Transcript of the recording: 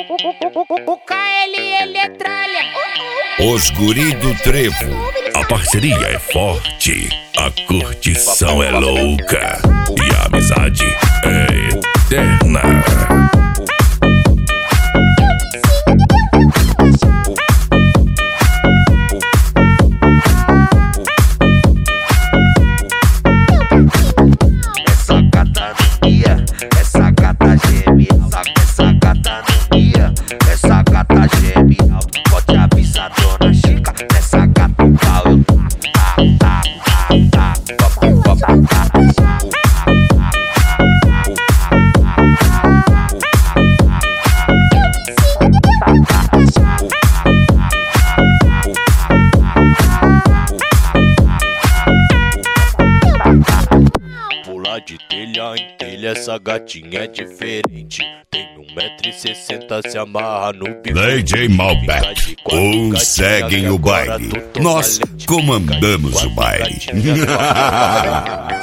O KL ele é tralha. Os guri do trevo. A parceria é forte, a curtição é louca e a amizade é eterna. Essa gata não ia, essa gata geme, essa gata não ia, essa gata geme alto. Pode avisar dona Chica, essa gata o pau eu pular de telha em telha, essa gatinha é diferente. Tem 1,60 m, se amarra no bico. DJ Malbec, seguem o baile. Nós comandamos o baile.